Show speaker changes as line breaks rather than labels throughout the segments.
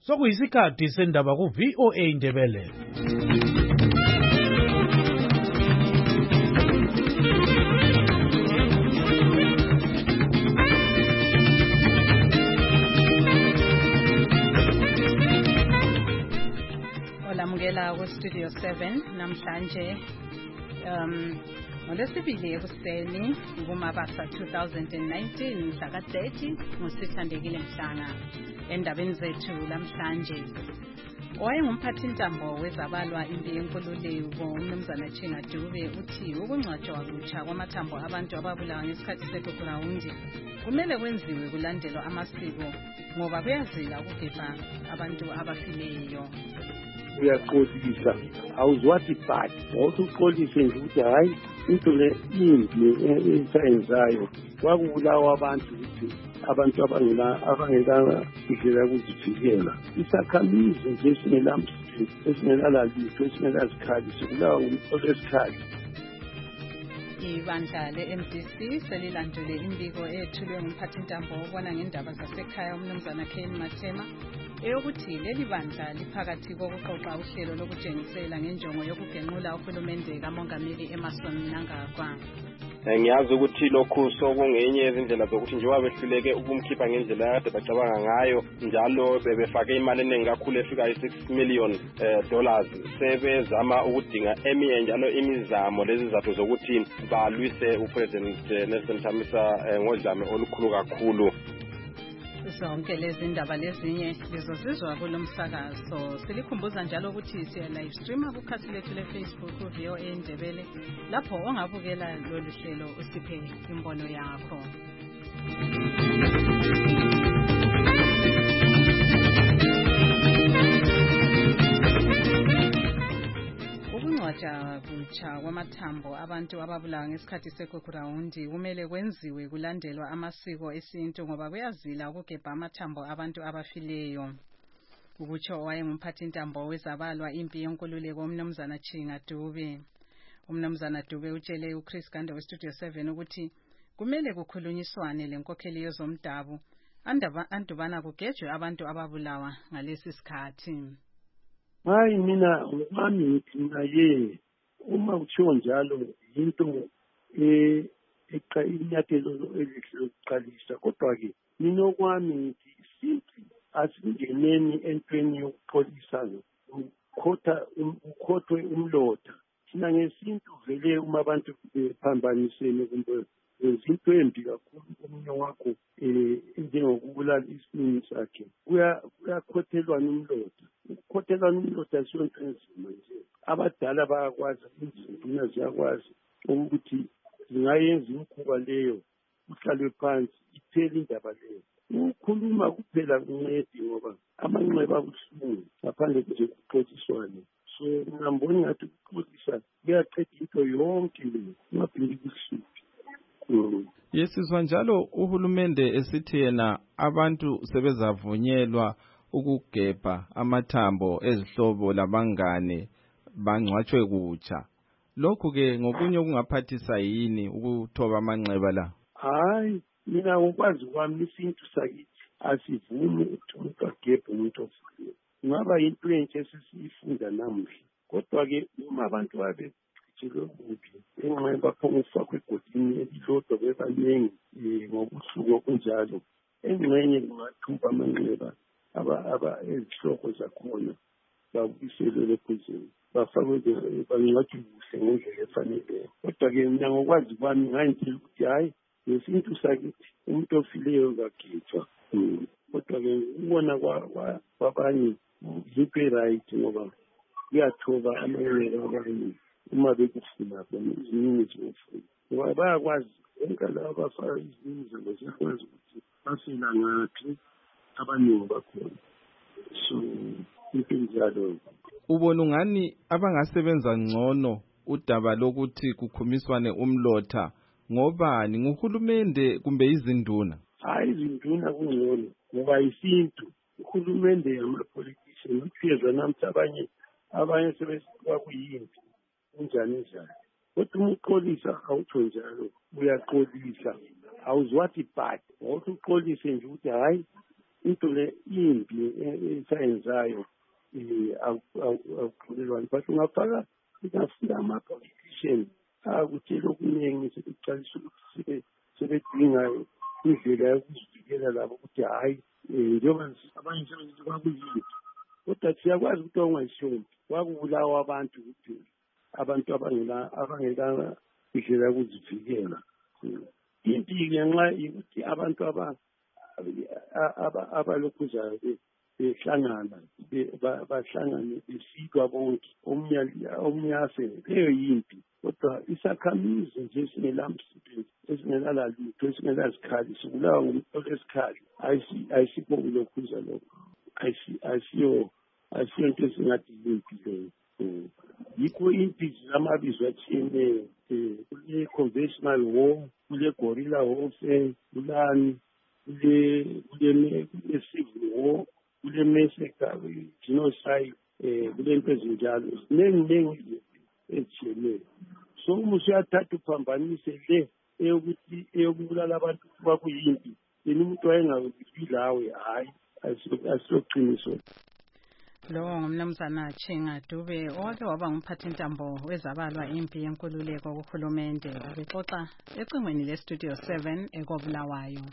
Sokuyisikhathi sendaba ku-VOA Indebele.
Olamukela ku-Studio 7 namhlanje ngolwesibili ekuseni kuMabasa 2019 mhla ka-30 nguSithandekile Mhlanga. Endabeni zethu lamhlanje, owayengumphathintambo wezabalwa impi yenkululeko uMnumzana Chinga Dube uthi ukungcwatshwa kutsha kwamathambo abantu ababulawa ngesikhathi sekugrawundi kumele kwenziwe kulandelwa amasiko ngoba kuyazila ukugeza abantu abafileyo.
Uyaxolisa awuzwathi bad ngoba uxolise nje ukuthi hayi into le impi esayenzayo kwakubulawa abantu ukuthi abantu abangekafikelela ukuzivikela isakhamizi nje esingelalalitho esingelazikhali sikulawa ngumtholo esikhali.
Ibandla le-MDC selilandule imbiko ethulwe ngumphathintambo obona ngendaba zasekhaya uMnumzana Ken Mathema eyokuthi leli bandla liphakathi kokuqoqa uhlelo lokutshengisela ngenjongo yokugenqula uhulumende kaMongameli Emmerson Mnangagwa.
Ngiyazi ukuthi lokhu sokungenye izindlela zokuthi njengoba behluleke ukumkhipha ngendlela kade bacabanga ngayo njalo bebefake imali eningi kakhulu efika $6 million sebezama ukudinga eminye njalo imizamo lezi zathu zokuthi balwise uPresident Nelson Chamisa ngodlame olukhulu kakhulu.
Zonke lezi ndaba lezinye lizozizwa kulomsakazo. Silikhumbuza njalo ukuthi siya live streama kukhasi lethu leFacebook VOA Indebele lapho ongabukela lolu hlelo usiphe imbono yakho. Ukungcwatshwa kutsha kwamathambo abantu ababulawa ngesikhathi sekugrawundi kumele kwenziwe kulandelwa amasiko esintu ngoba kuyazila ukugebha amathambo abantu abafileyo. Ukutsho owayengumphathintambo wezabalwa impi yenkululeko uMnumzana Chinga Dube. uMnumzana Dube utshele uChris Gande weStudio 7 ukuthi kumele kukhulunyiswane lenkokheli yezomdabu andubana kugejwe abantu ababulawa ngalesi sikhathi.
Hayi mina ngami ngithi naye uma kuthiwa njalo into inyathelo elihle lokuqalisa kodwa-ke mina okwami ngithi simply asingeneni entweni yokupholisa ukhothwe umlotha. Thina ngesintu vele uma abantu bephambanisene kumbe into embi kakhulu komunye wakho njengokubulala isinini sakhe kuyakhothelwana umlotha. Ukukhothelwana umlotha asiyonto enzima nje. Abadala bayakwazi, izinduna ziyakwazi ukuthi zingayenza imikhuba leyo kuhlalwe phansi iphele indaba leyo. Ukukhuluma kuphela kuncedi ngoba amanxeba abuhlungu ngaphandle nje kuxoxiswane. So ngiyambona ngathi ukuxoxisa kuyaqeda into yonke leyo ungaphindi kuhluphe.
Yesizwa njalo uhulumende esithi yena abantu sebezavunyelwa ukugebha amathambo ezihlobo labangane bangcwatshwe kutsha. Lokhu ke ngokunye okungaphathisa yini ukuthoba amanxeba la?
Hayi mina ngokwazi kwami isintu sakithi asivumi ukuthi umuntu agebhe umuntu ofileyo. Kungaba yinto enhle esisifunda namuhla kodwa-ke uma abantu babecijilwe kubi enxeba phonga ukufakwa egodini elilodwa bebaningi ngobusuku okunjalo engxenye kungathuba amanxeba ezihloko zakhona babuyiselwe lephuzeni bafakwe bangcwatshwe kuhle ngendlela efaneleyo. Kodwa-ke mina ngokwazi kwami ngayintshela ukuthi hhayi ngesintu sakithi umuntu ofileyo kagejwa. Kodwa-ke ukubona kwabanye yinto e-right ngoba kuyathoba amanxeba abanye uma bekufuna bona iziningi zingafuna ngoba bayakwazi bonke laba abafaka iziningi zabo ziyakwazi ukuthi bafela ngaphi abaningi bakhona. So into njalo
ubona ungani abangasebenza ngcono udaba lokuthi kukhumiswane umlotha ngobani, nguhulumende kumbe izinduna?
Hayi izinduna kungcono ngoba isintu uhulumende yamapolitician uphezwa namhla abanye sebesiba kuyimpi unjani njani. Kodwa uma uxolisa awutsho njalo uyaxolisa awuzwathi bad ngoba uxolise nje ukuthi hayi into le imbi esayenzayo akuxolelwani but ungafaka ingafika ama-politician akutshela okuningi sebekucalisa ukuthi sebedinga indlela yokuzivikela labo ukuthi hhayi njengoba abanye sebenzisi kwakuyimbi kodwa siyakwazi ukuthi ongayishoni kwakubulawa abantu kuphela abantu abangela indlela yokuzivikela impi ngenxa yokuthi abantu abalokhuzayo behlangana bahlangane besilwa bonke omnyase leyo yimpi kodwa isakhamizi nje esingelamsebenzi esingelalutho esingelazikhali sikulawa ngumuntu olesikhali ayisibo ulokhuza lokho ayisiyo into esingathi yimpi leyo yikho impi zamabizo atshiyeneyo kule-conventional war kule-gorilla warfare kulani kule-civil war kule-massacre genocide kulento ezinjalo ziningi ezitshiyeneyo so uma usuyathatha uphambanise le eyokubulala abantu kwakuyimpi yena umuntu wayengabilawe hhayi asiloqiniso.
Lo ngumnumzana Chinga Dube owake waba ngumphathintambo wezabalwa impi yenkululeko kuhulumende ubexoxa ecingweni lestudio 7 ekobulawayo.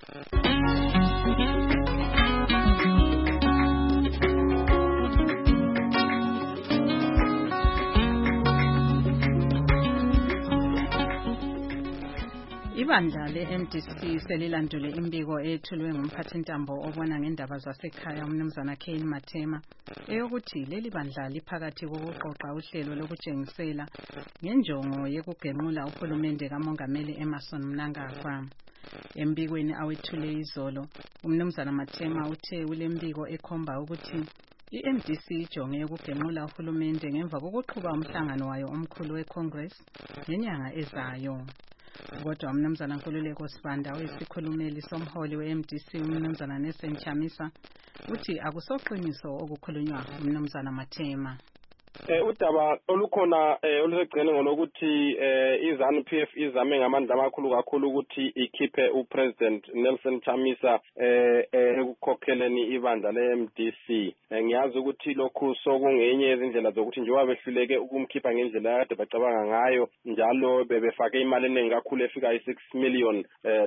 Ibandla le-MDC selilandule imbiko ethulwe ngumphathintambo obona ngendaba zasekhaya umnumzana Kane Mathema eyokuthi leli bandla liphakathi kokuqoqa uhlelo lokutshengisela ngenjongo yokugenqula uhulumende kamongameli Emmerson Mnangagwa. Embikweni awethule izolo umnumzana Mathema uthe ulembiko ekhomba ukuthi i-MDC ijonge ukugenqula uhulumende ngemva kokuqhuba umhlangano wayo omkhulu weCongress ngenyanga ezayo. Kodwa umnumzana Nkululeko Sibanda oyisikhulumeli somholi we-MDC umnumzana Nelson Chamisa uthi akusoqiniso okukhulunywa umnumzana Mathema.
Udaba olukhona olusegcene ngolokuthi iZANU-PF izame ngamandla amakhulu kakhulu ukuthi ikhiphe uPresident Nelson Chamisa ekukhokheleni ibandla le-MDC. Ngiyazi ukuthi lokhu sokungenye yezindlela zokuthi njengoba behluleke ukumkhipha ngendlela kade bacabanga ngayo njalo bebefake imali eningi kakhulu efika $6 million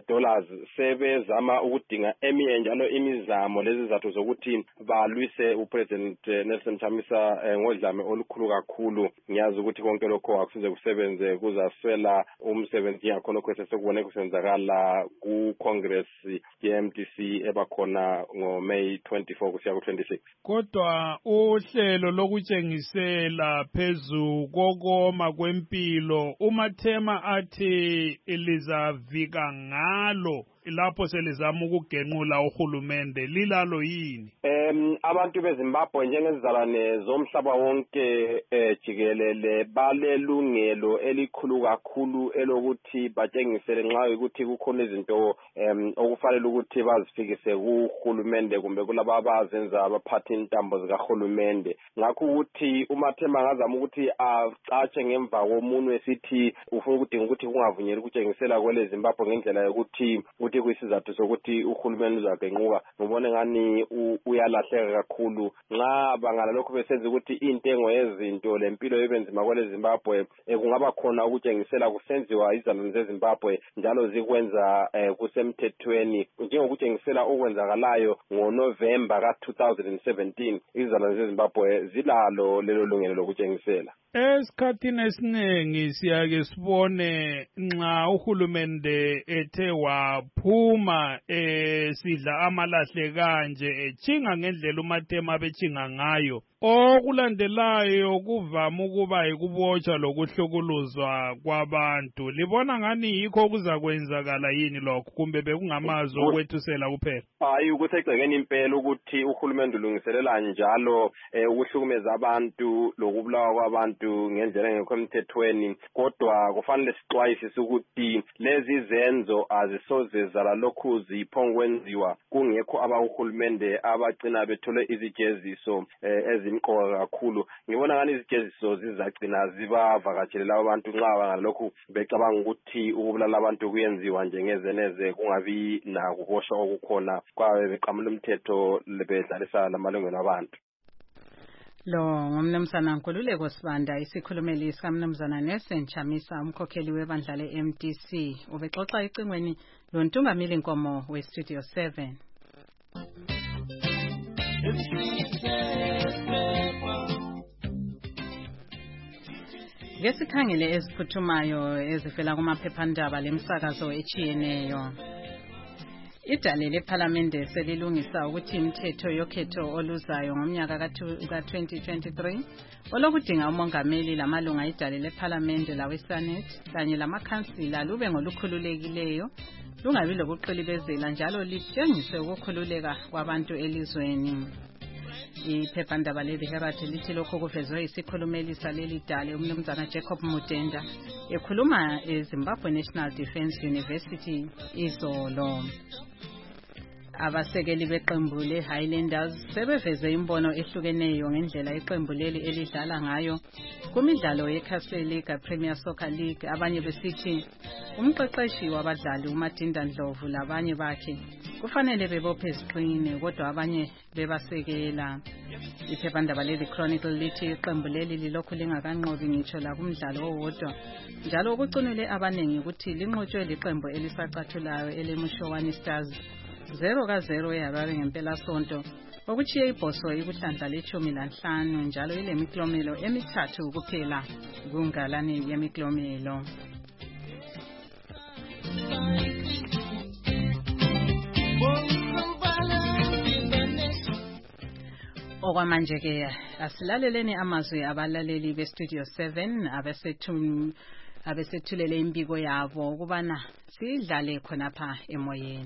sebezama ukudinga eminye njalo imizamo lezi zathu zokuthi balwise uPresident Nelson Chamisa ngodlame olukhulu kakhulu. Ngiyazi ukuthi konke lokho akusize kusebenze kuzaswela umsebenzi yakho lokho sesekubone kusenzakala ku-Congress ye-MDC ebakhona ngo-May 24 kusiya ku-26.
Kodwa uhlelo lokutshengisela phezu kokoma kwempilo uMathema athi lizavika ngalo lapho selizama ukugenqula uhulumende lilalo yini?
Abantu beZimbabwe njengezizalwane zomhlaba wonke jikelele balelungelo elikhulu kakhulu elokuthi batshengisele nxa ukuthi kukhona izinto okufanele ukuthi bazifikise kuhulumende kumbe kulabo abazenza abaphatha intambo zikahulumende. Ngakho ukuthi uMathema angazama ukuthi acatshe ngemva komunwe esithi ufuna ukudinga ukuthi kungavunyelwa ukutshengisela kwele Zimbabwe ngendlela yokuthi kuyisizathu sokuthi uhulumende uzagenquka. Ngibone ngani uyalahleka kakhulu nxa bangala lokho besenza ukuthi intengo yezinto lempilo yebenzima kwele Zimbabwe kungaba khona ukutshengisela kusenziwa izizalwane zeZimbabwe njalo zikwenza kusemthethweni njengokutshengisela okwenzakalayo ngoNovemba ka-2017 izizalwane zeZimbabwe zilalo lelo lungelo lokutshengisela.
Esikhathini esiningi siyake sibone nxa uhulumende ethe waphuma sidla amalahle kanje echinga ngendlela uMathema bechinga ngayo okulandelayo kuvama ukuba yikubotshwa lokuhlukuluzwa kwabantu. Libona ngani yikho kuzakwenzakala yini lokho kumbe bekungamazwi okwethusela kuphela?
Hayi kusegcekeni impela ukuthi uhulumende ulungiselela njalo ukuhlukumeza abantu lokubulawa kwabantu ngendlela engekho emthethweni, kodwa kufanele sixwayisise ukuthi lezi zenzo azisoze zala lokhu ziphongwenziwa kungekho abahulumende abagcina bethole izijeziso imqoka kakhulu. Ngibona ngani izijeziso zizagcina zibavakatshelela abantu nxa bangalokhu becabanga ukuthi ukubulala abantu kuyenziwa nje ngezeneze kungabi nakuboshwa okukhona kwabe beqamula umthetho bedlalisa lamalungelo abantu.
Lo ngumnumzana Nkululeko Sibanda, isikhulumeli sikaMnumzana Nelson Chamisa, umkhokheli webandla le-MDC, ubexoxa ecingweni loNtungamili Nkomo we-Studio 7. Ngesikhangele eziphuthumayo ezivela kumaphephandaba lemsakazo echiyeneyo. Idale lePhalamende selilungisa ukuthi imithetho yokhetho oluzayo ngomnyaka ka-2023 olokudinga umongameli lamalunga idale lePhalamende laweSenate kanye lamakhansila lube ngolukhululekileyo, lungabi lokuqilibezela njalo litshengise ukukhululeka kwabantu elizweni. Iphephandaba le-The Herald lithi lokho kuvezwe isikhulumeli saleli dale uMnumzana Jacob Mudenda ekhuluma eZimbabwe National Defence University izolo. Abasekeli beqembu le-Highlanders sebeveze imbono ehlukeneyo ngendlela iqembu leli elidlala ngayo kumidlalo ye-Castle League Premier Soccer League, abanye besithi umqeqeshi wabadlali uMadinda Ndlovu labanye bakhe kufanele bebophe iziqine, kodwa abanye bebasekela. Iphephandaba leli Chronicle lithi iqembu leli lilokhu lingakanqobi ngitsho la kumdlalo owodwa, njalo ukucinile abanengi ukuthi linqotshwe liqembu elisacathulayo eleMushowani Stars 0-0 eHarare ngempela sonto, okuchiye ibhoso ikuhlandla le-15 njalo ilemiklomelo emithathu kuphela kungalani yemiklomelo. Okwamanje ke asilaleleni amazwi abalaleli beStudio 7 abesethulele imbiko yabo ukubana sidlale khonapha emoyeni.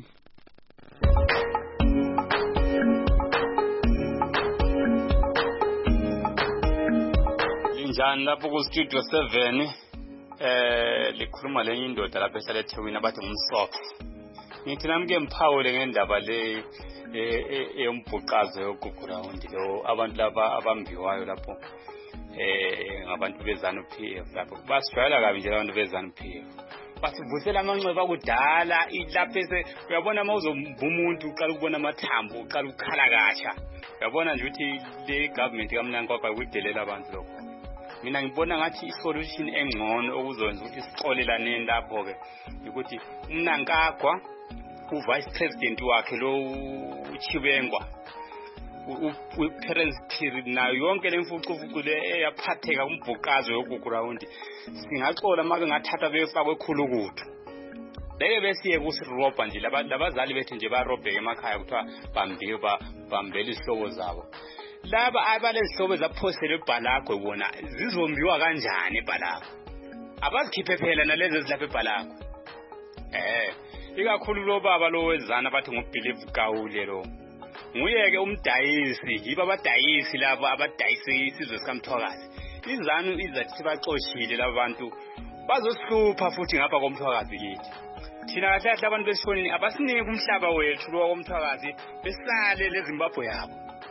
Linjani lapho ku-Studio 7 likhuluma lenye indoda lapho ehlala eThekwini abathi ngumsopha. Ngithi nami ke mphawule ngendaba le yombhuqazo yogugurawundi lo abantu laba abambiwayo lapho ngabantu beZANU-PF lapho basijwayela kabi nje abantu beZANU-PF. Basivusela amanxeba akudala ilapho uyabona mawuzomba umuntu uqala ukubona amathambo uqala ukukhala kasha. Uyabona nje ukuthi le government kaMnangagwa kudelela abantu lokho. Mina ngibona ngathi isolution engcono okuzonza ukuthi sixolelane lapho ke ukuthi uMnangagwa uvice president wakhe lo uChibengwa uPerence Phiri nayo yonke lemfucufucu le eyaphatheka kumbhuqazo yogugurawundi singaxola make ngathatha befakwe ekhulukuthu leke besiye kusirobha nje labazali bethu nje barobheke emakhaya kuthiwa bambela isihlobo zabo. Laba abalezihlobo ezaphosela eBhalagwe bona zizombiwa kanjani eBhalagwe? Abazikhiphe phela nalezi ezilapha eBhalagwe. Ikakhulu lo baba lo wezana bathi ngubelieve Gawule lo. Nguyeke umdayisi, yiba abadayisi laba abadayisi isizwe sikaMthwakazi. IZANU izathi baxoshile labantu bazosihlupha futhi ngapha koMthwakazi kithi. Thina kahle abantu besifoni abasinike umhlaba wethu lo koMthwakazi besale leZimbabwe yabo.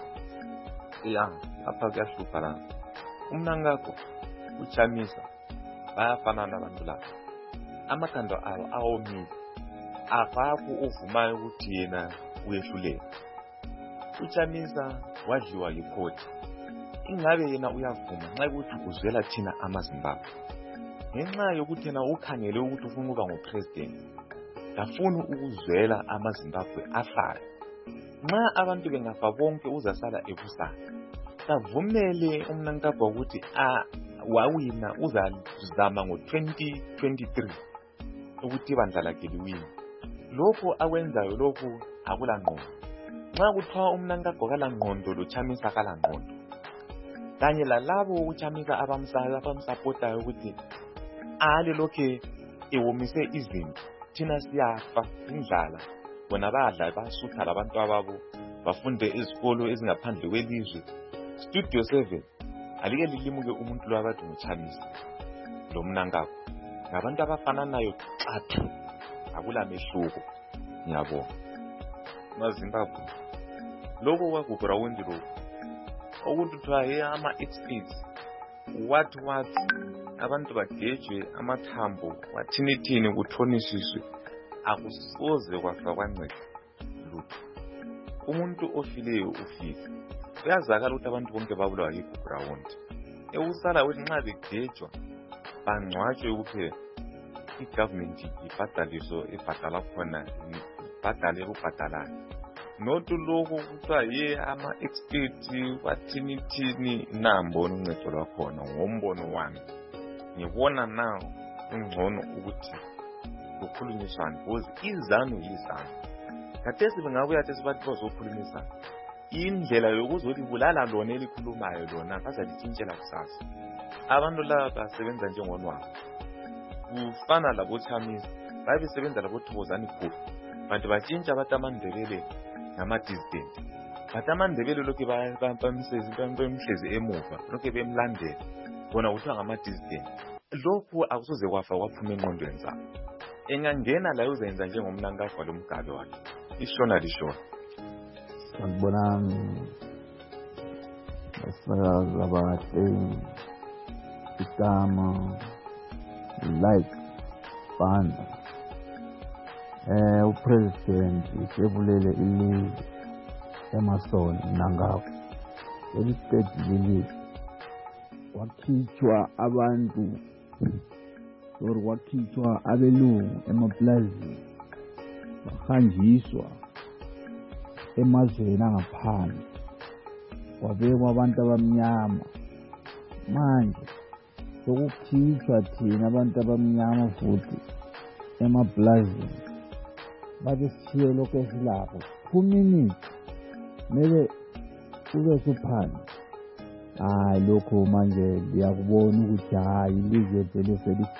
Apha kuyahlupha la. UMnangagwa uChamisa bayafana nabantu laba. Amakando abo awomile. Akakho uvumayo ukuthi yena uyehluleka. uChamisa wadliwa yikhoti. Ingabe yena uyavuma nxa ukuthi uzwela thina amaZimbabwe. Ngenxa yokuthi yena ukhangele ukuthi ufuna ukuba ngupresident. Afuna ukuzwela amaZimbabwe afayo. Nxa abantu bengafa bonke uzasala ebusana. Kavumele uMnangagwa ukuthi wawina uzazama ngo-2023 ukuthi ibandla lakhe liwina. Lokho akwenzayo lokho akula ngqondo. Nxa kuthiwa uMnangagwa kala ngqondo loChamisa kala ngqondo. Kanye lalabo uChamisa abamsapotayo ukuthi ale lokhe ewomise izinto. Thina siyafa indlala. Bona badla basutha labantu ababo bafunde izikolo ezingaphandle kwelizwe. Studio 7 alike lilimuke umuntu lo abathi uChamisa lo Mnangagwa. Ngabantu abafana nayo xathu. Akula mehluko. Ngiyabonga. MaZimbabwe. Lokho kwagugurawundi lo ukuthi kuthiwa ama-experts what abantu bagejwe amathambo wathini kuthonisiswe akusoze kwafa kwanceda lutho. Umuntu ofileyo ufile, kuyazakala ukuthi abantu bonke babulawa yi-ground. Ekusala ukuthi nxa begejwa bangcwatshwe kuphela, i-government ibhadaliso ibhadala khona ibhadale ekubhadalayo, not lokhu kuthiwa ama-expert wathini nambona uncedo lwakhona. Ngombono wami ngibona nawo ungcono ukuthi kukhulunyiswane because izanu yizanu. Khathesi bengabuya athi sibathi bazokhulumisana, indlela yokuzothi bulala lona elikhulumayo lona bazalitshintshela kusasa. Abantu laba basebenza njengonwabo, kufana labothamisa babesebenza labothokozani khulu, bantu batshintsha bathi amandebele ngama-dissident. Bathi amandebele lokhu bamhlezi emuva, lokhu bemlandela bona kuthiwa ngama-dissident. Lokhu akusoze kwafa kwaphuma engqondweni zabo. Engangena la uzenza njengomnankagwa lomgabe wakhe, ishona lishona.
Sanibonani basakazi abahle, igama like banda. Upresident usebulele ilizwe emasoni nangapho leli state leli wakhitshwa abantu wakhitshwa abelungu emaplazini bahanjiswa emazweni angaphandle, kwabekwa abantu abamnyama. Manje sokukhitshwa thina abantu abamnyama futhi emaplazini, bathi sishiye lokho esilapho 2 minutes mele ube suphansi. Lokho manje ngiyakubona ukuthi ilizwe vele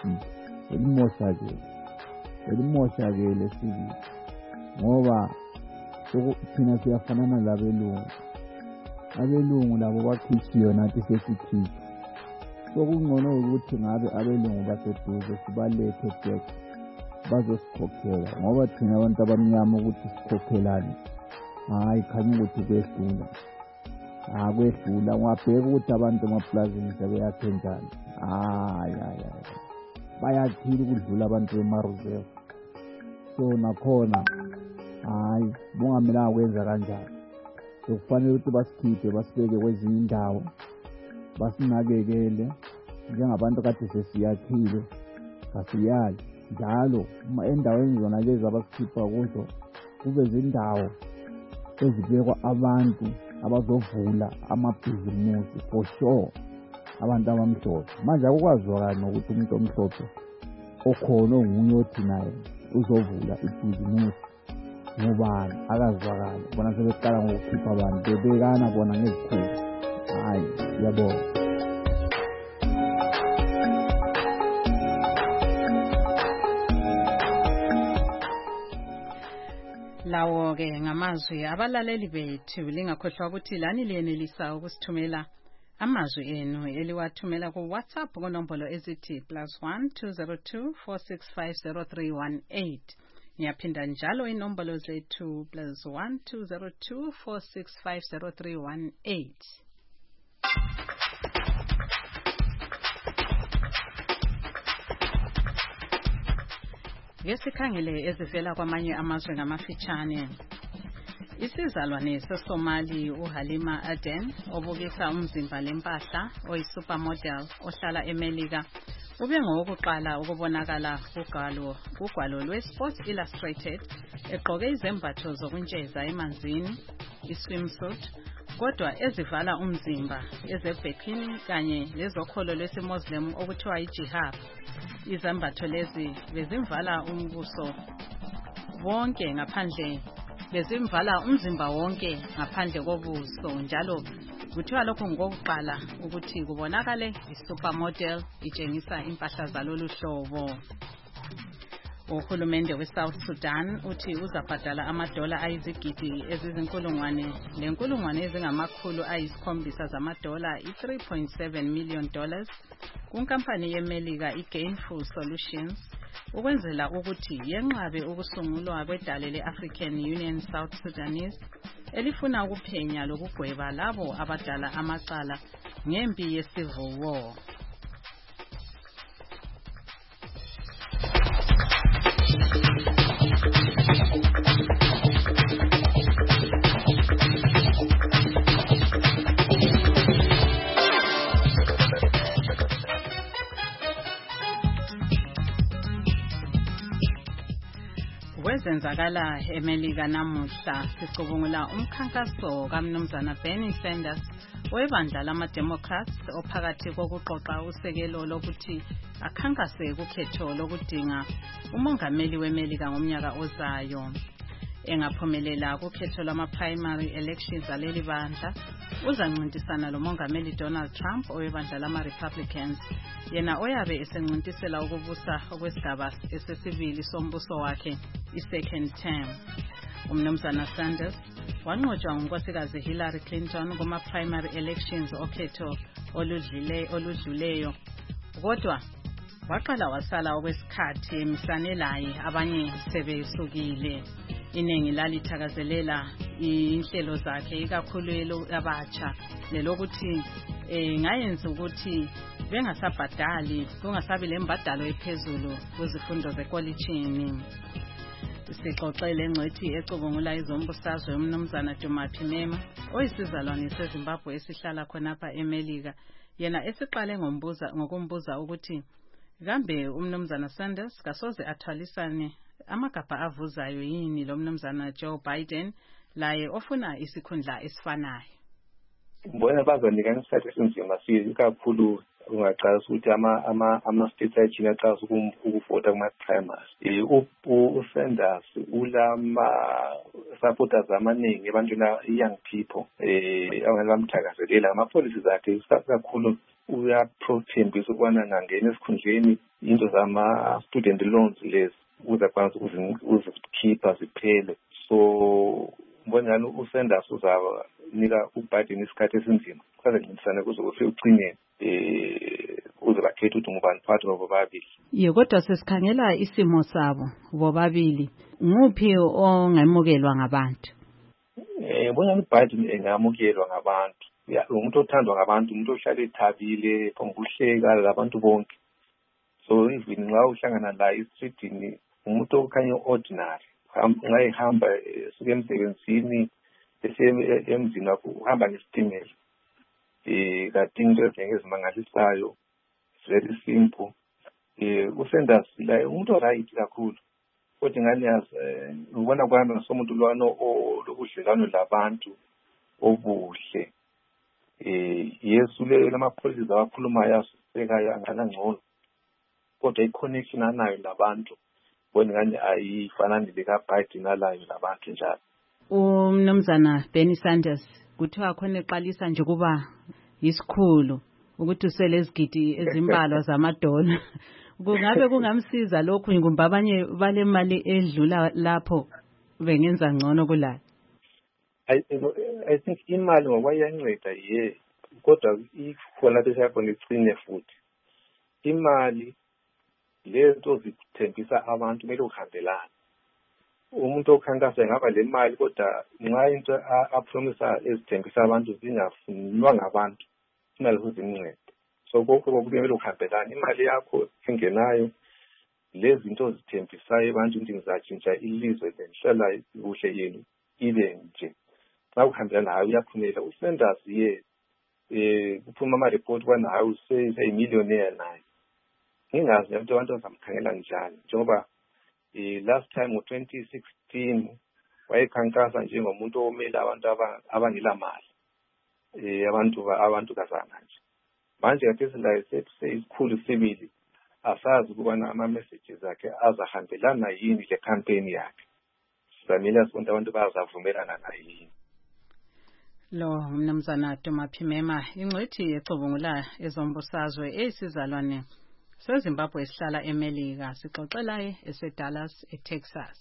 selimoshakele sibili, ngoba thina siyafanana labelungu. Abelungu labo bakhitshiwe nathi sesikhitshwa. Sokungcono ukuthi ngabe abelungu baseduze sibalethe back bazosikhokhela, ngoba thina abantu abamnyama ukuthi sikhokhelane khanya ukuthi kwehlula. Kwedlula ngwabheka ukuthi abantu emaplazini sebeyakhe njani. Bayathile ukudlula abantu bemareserve. So nakhona bungamelanga kwenza kanjani. Sokufanele ukuthi basikhiphe basibeke kwezinye indawo, basinakekele njengabantu kade sesiyakhile. Kasiyali njalo endaweni zona lezi abasikhipha kuzo kube zindawo ezibekwa abantu abazovula amabhizimusi for sure, abantu abamhlophe. Manje akukwazwakali nokuthi umuntu omhlophe okhona ongunye othi naye uzovula ibhizimusi ngobani, akazwakali. Bona sebeqala ngokukhipha abantu bebekana bona ngezikhulu. Yabona.
Lawo ke ngamazwi abalaleli bethu. Lingakhohlwa ukuthi lani liyenelisa ukusithumela amazwi enu eliwathumela ku WhatsApp kunombolo ezithi +1 202 4650318. Ngiyaphinda njalo inombolo zethu +1 202 4650318. Ngesikhangele ezivela kwamanye amazwe ngamafitshane. Isizalwane seSomali uHalima Aden obukisa umzimba lempahla oyisupermodel ohlala eMelika ube ngowokuqala ukubonakala kugwalo lweSports Illustrated egqoke izembatho zokuntsheza emanzini, iswimsuit, kodwa ezivala umzimba, ezebikini kanye lezokholo lwesimuslim okuthiwa ijihad. Izembatho lezi bezimvala umbuso wonke ngaphandle, bezimvala umzimba wonke ngaphandle kobuso, njalo kuthiwa lokho ngokuqala ukuthi kubonakale isupermodel itshengisa impahla zalolu hlobo. Uhulumende we-South Sudan uthi uzabhadala amadola ayizigidi ezizinkulungwane ezingamakhulu ayisi-7 zamadola $3.7 million kunkampani yeMelika iGainful Solutions ukwenzela ukuthi yenqabe ukusungulwa kwedale le-African Union South Sudanese elifuna ukuphenya lokugweba labo abadala amacala ngempi ye-civil war. Wezenzakala eMelika namuhla sicubungula umkhankaso kaMnumzana Bernie Sanders webandla lama-Democrats ophakathi kokuqoqa usekelo lokuthi akhankase kukhetho lokudinga umongameli weMelika ngomnyaka ozayo. Engaphumelela kukhetho lama-primary elections aleli bandla uzancintisana lomongameli Donald Trump owebandla lama-Republicans yena oyabe esencintisela ukubusa okwesigaba esesibili sombuso wakhe i-second term. Umnumzana Sanders wanqotshwa ngunkosikazi Hillary Clinton kuma-primary elections okhetho oludluleyo kodwa waqala wasala okwesikhathi emisane laye abanye sebesukile. Iningi lalithakazelela inhlelo zakhe ikakhulu abatsha lelokuthi ngayenza ukuthi bengasabhadali kungasabi lembadalo ephezulu kuzifundo zekolitshini. Sixoxele ngcwethi ecubungula izombusazwe umnumzana Duma Phimema oyisizalwane seZimbabwe esihlala khonapha eMelika yena esiqale ngokumbuza ukuthi kambe umnumzana Sanders kasoze athwalisane amagabha avuzayo yini lo mnumzana Joe Biden laye ofuna isikhundla esifanayo.
Bona bazonika isikhathi esinzima kakhulu ungaqala ukuthi ama-states ayithina aqala ukuvota kuma-primaries. uSanders ulama-supporters amaningi ebantwini young people bamthakazelela ama-policies akhe kakhulu uyaprothembisa ukubana ngangena esikhundleni into zama-student loans lezi ukuze akwazi ukuzikhipha ziphele. So mbonani uSanders uzanika uBiden isikhathi esinzima kazencintisane kuze kufike ucineni uze bakhethe ukuthi ngubani phakathi kwabo babili.
Kodwa sesikhangela isimo sabo bobabili nguphi ongemukelwa ngabantu?
Mbonani uBiden engamukelwa ngabantu. Umuntu othandwa ngabantu, umuntu ohlala ethabile, ngokuhleka labantu bonke. So even nxa uhlangana la streetini umuntu okhanya ordinary ngayihamba suke emsebenzini emzini wakho uhamba ngesitimela kanti into ezimangalisayo very simple. uSanders la umuntu right kakhulu kodwa ngani yazi ubona kwami somuntu lwana lokudlelano labantu obuhle. Yesu lama-policies awakhulumayo aseka ngangcono kodwa i-connection anayo labantu bona ngani ayifanani lekaBiden alayo labantu njalo.
Umnumzana Bernie Sanders kuthiwa khona eqalisa nje kuba yisikhulu ukuthi usele izigidi ezimbalwa zamadola. Kungabe kungamsiza lokhu ngumba abanye bale mali edlula lapho bengenza ngcono kulayo?
I think imali ngokwayanceda kodwa ikhona besakhona icine futhi imali lento zithembisa abantu kumele uhambelana. Umuntu okhankasa ngaba le mali kodwa nxa into apromise ezithembisa abantu zingafunwa ngabantu imali kuzincede. So konke kumele uhambelana. Imali yakho engenayo lezi zinto zithembisayo abantu ukuthi ngizatshintsha ilizwe lenhlala kuhle yenu ibe nje. Xa uhambelana nayo uyaphumela. uSanders kuphuma ama-report kwana hayi useyimillionaire naye. Ngingazi abantu bazamkhangela njani njengoba last time ngo-2016 wayekhankasa njengomuntu omele abantu abangela mali abantu kazana nje. Manje kathesi la seyisikhulu sibili asazi ukubana ama-messages akhe azahambelana yini le campaign yakhe. Sizamele sibonke abantu bazavumelana nayini.
Lo mnumzana Duma Phimema ingcwethi ecubungula ezombusazwe esizalwane seZimbabwe esihlala eMelika sixoxela eseDallas eTexas.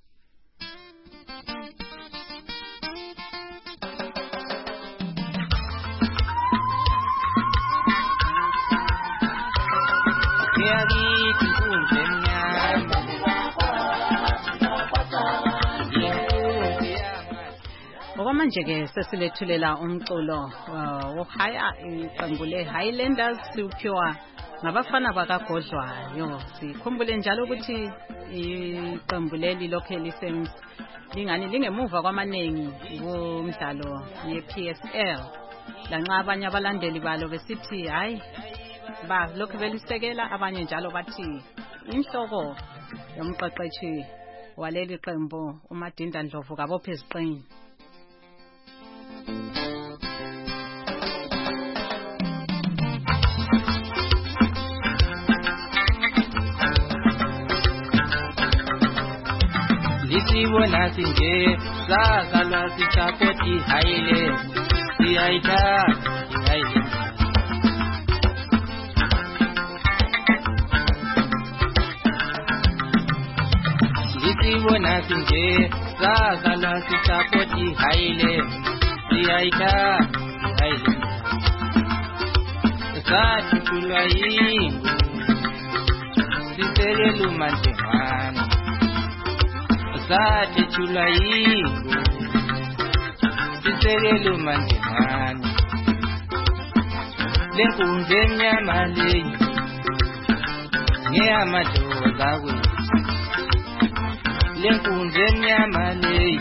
Okwamanje ke sesilethulela umculo wohaya iqembu leHighlanders uphiwa ngabafana bakaGodlwayo. Sikhumbule njalo ukuthi iqembu leli lokho lingani lingemuva kwamanengi kumdlalo yePSL. Lanxa abanye abalandeli balo besithi hayi ba lokho belisekela, abanye njalo bathi inhloko yomqeqeshi waleli qembu uMadinda Ndlovu kabophe iziqini.
Lisibona sinje sazalwa sisapoti Highland siyaita Highland. Lisibona sinje sazalwa sisapoti Highland siyaita Highland. Sathuthulwa yingu sisekela uManjengwana. Sathuthulwa yingu sisekela uManjengwana. Lenkunzi emnyama leyi ngeyamadoda kwethu. Lenkunzi emnyama leyi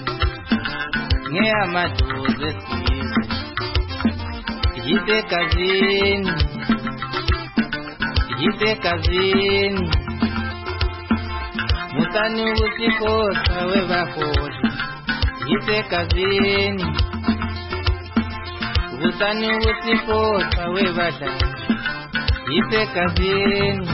ngeyamadoda esizwe. Yisegazini Musani usikhosa webahola. Yisegazini Musani usikhosa webadala. Yisegazini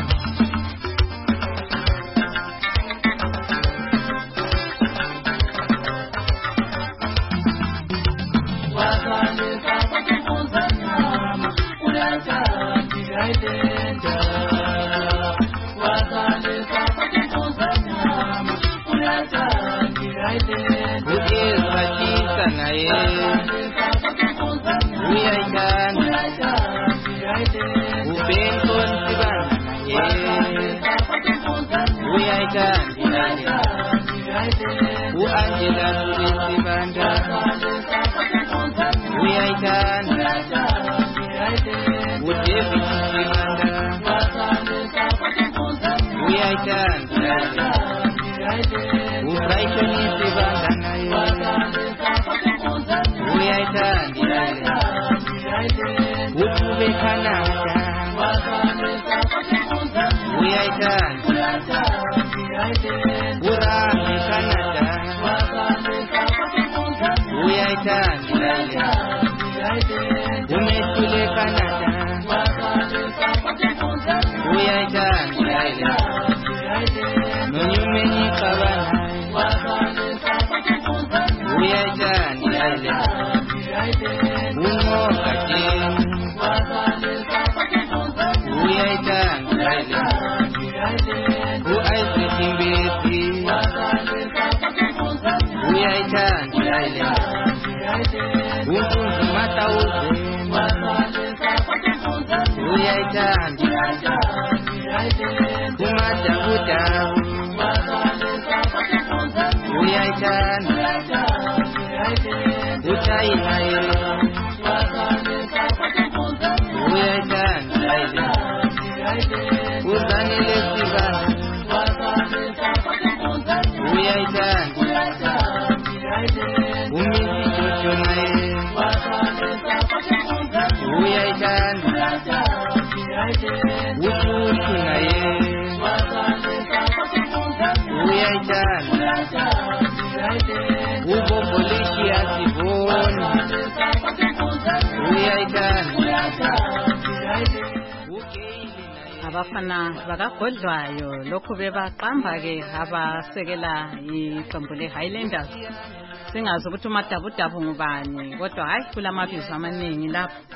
abafana bakaGodlwayo lokhu bebaqamba ke abasekela iqembu leHighlanders. Singazi ukuthi uMadabudabu ngubani, kodwa hayi kulamabizo amaningi lapho.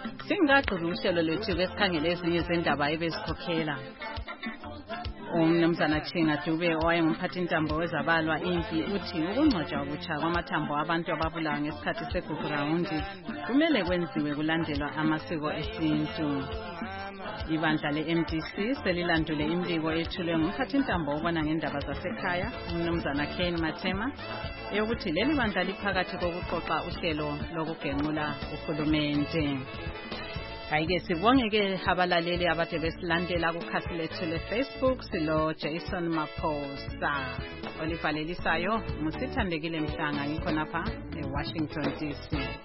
Singaqala uhlelo lethu besikhangele ezinye izindaba ebezikhokhela. Umnumzana Chinga Dube owayengumphathi intambo wezabalwa impi uthi ukungcwatshwa obutsha kwamathambo abantu ababulawa ngesikhathi segugurawundi kumele kwenziwe kulandelwa amasiko esintu. Ibandla le-MDC selilandule imbiko ethulwe ngumphathi intambo obona ngendaba zasekhaya umnumzana Ken Matema eyokuthi leli bandla liphakathi kokuqoqa uhlelo lokugenqula uhulumende. Hayike sibonge-ke abalaleli abade besilandela kukhasi lethu le-Facebook silo Jason Maphosa olivalelisayo ngusithandekile Mhlanga ngikhonapha eWashington DC.